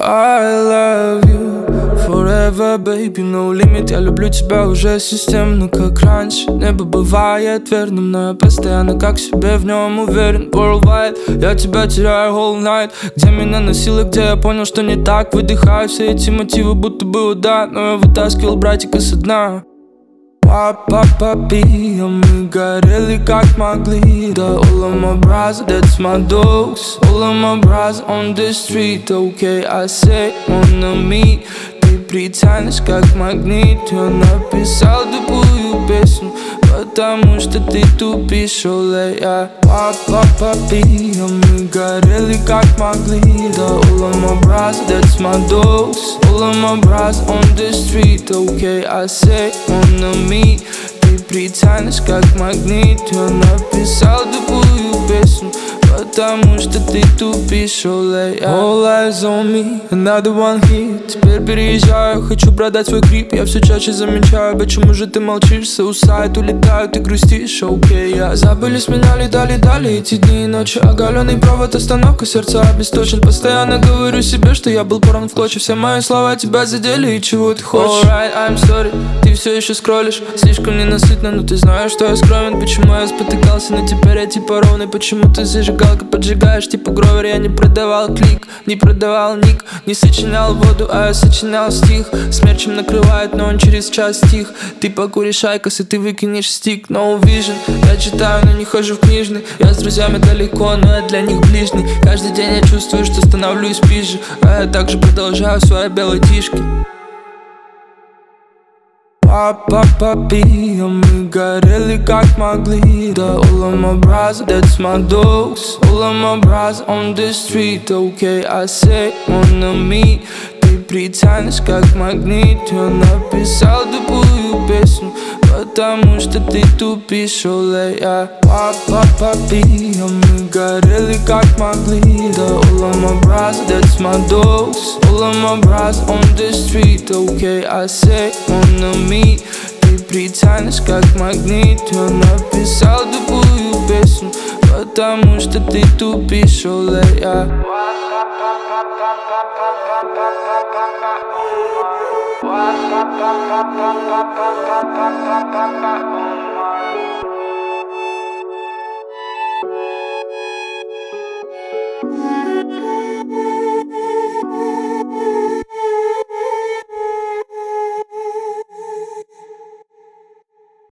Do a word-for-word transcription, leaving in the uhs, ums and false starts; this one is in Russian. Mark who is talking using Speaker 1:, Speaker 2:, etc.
Speaker 1: I love you forever, baby, no limit. Я люблю тебя уже системно, как раньше. Небо бывает верным, но я постоянно как в себе в нем уверен. Worldwide, я тебя теряю all night. Где меня носило, где я понял, что не так. Выдыхаю все эти мотивы, будто бы удар. Но я вытаскивал братика со дна. Па-па-па-пи, а мы горели как могли. Да, all of my bras, that's my dogs. All of my bras on the street. Okay, I say, wanna meet. Ты притянешь как магнит. Я написал тупую песню, потому что ты тупишь, оле, я. Па-па-па-пи, а мы горели как могли. Да, all of my bras, that's my dogs. All of my bras on the street. Okay, I say, wanna meet. Ты притянешь как магнит. Я написал тупую песню, потому что ты тупишь, оле, я. All eyes on me, another one hit. Теперь переезжаю, хочу продать свой крип. Я все чаще замечаю, почему же ты молчишь. Соусайд, улетают, ты грустишь, окей, я. Забыли, сменяли, дали, дали эти дни и ночи. Оголенный провод, остановка, сердца обесточен. Постоянно говорю себе, что я был порван в клочья. Все мои слова тебя задели, и чего ты хочешь? Alright, I'm sorry, ты все еще скроллишь. Слишком ненасытно, но ты знаешь, что я скромен. Почему я спотыкался, но теперь я типа ровный. Почему ты зажигалка поджигаешь, типа гровер. Я не продавал клик, не продавал ник. Не сочинял воду, а я сочинял стих. Смерчем накрывает, но он через час стих. Ты покуришь айкос, и ты выкинешь стик. No vision, я читаю, но не хожу в книжный. Я с друзьями далеко, но я для них ближний. Каждый день я чувствую, что становлюсь пизже, а я также продолжаю свои белые тишки. Па-па-па-пи, а мы горели как могли. Да, all of my bras, that's my dogs. All of my bras on the street. Okay, I say, wanna meet. Ты притянешь как магнит. Я написал тупую песню, потому что ты тупишь, оле, я. Па-па-па-пи, а мы горели как могли. Да, all of my bras, that's my dogs. All of my bras on the street. Okay, I say, wanna meet. Ты притянешь как магнит. Я написал тупую песню, потому что ты тупишь, оле, я. What?